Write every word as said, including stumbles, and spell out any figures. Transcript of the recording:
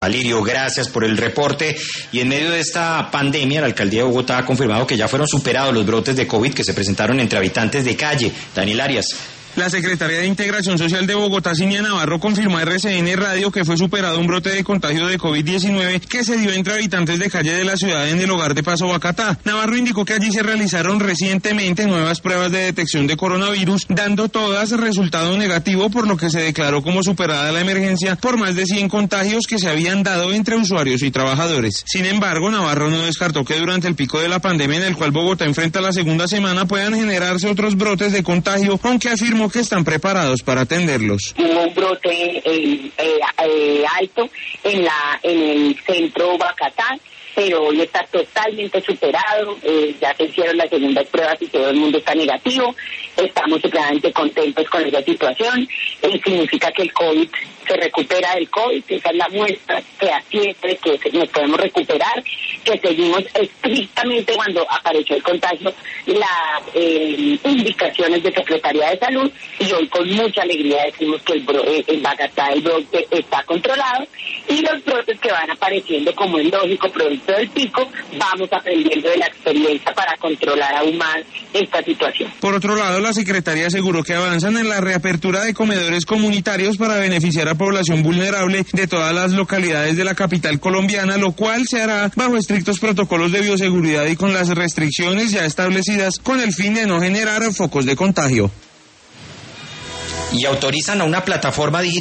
Alirio, gracias por el reporte. Y en medio de esta pandemia, la Alcaldía de Bogotá ha confirmado que ya fueron superados los brotes de COVID que se presentaron entre habitantes de calle. Daniel Arias. La Secretaría de Integración Social de Bogotá, Cinia Navarro, confirmó a R C N Radio que fue superado un brote de contagio de COVID diecinueve que se dio entre habitantes de calle de la ciudad en el hogar de Paso Boacatá. Navarro indicó que allí se realizaron recientemente nuevas pruebas de detección de coronavirus, dando todas resultado negativo, por lo que se declaró como superada la emergencia por más de cien contagios que se habían dado entre usuarios y trabajadores. Sin embargo, Navarro no descartó que durante el pico de la pandemia, en el cual Bogotá enfrenta la segunda semana, puedan generarse otros brotes de contagio, aunque afirmó que están preparados para atenderlos. Hubo un brote eh, eh, eh, alto en la en el centro Boacatá, pero hoy está totalmente superado, eh, ya se hicieron las segundas pruebas y todo el mundo está negativo, estamos supremamente contentos con esa situación, y significa que el COVID se recupera del COVID, esa es la muestra fehaciente que nos podemos recuperar, que seguimos estrictamente cuando apareció el contagio las eh, indicaciones de Secretaría de Salud, y hoy con mucha alegría decimos que el bro, eh, en Boacatá el brote está controlado, y los brotes que van apareciendo, como es lógico, producto del pico, vamos aprendiendo de la experiencia para controlar aún más esta situación. Por otro lado, la Secretaría aseguró que avanzan en la reapertura de comedores comunitarios para beneficiar a población vulnerable de todas las localidades de la capital colombiana, lo cual se hará bajo estrictos protocolos de bioseguridad y con las restricciones ya establecidas con el fin de no generar focos de contagio. Y autorizan a una plataforma digital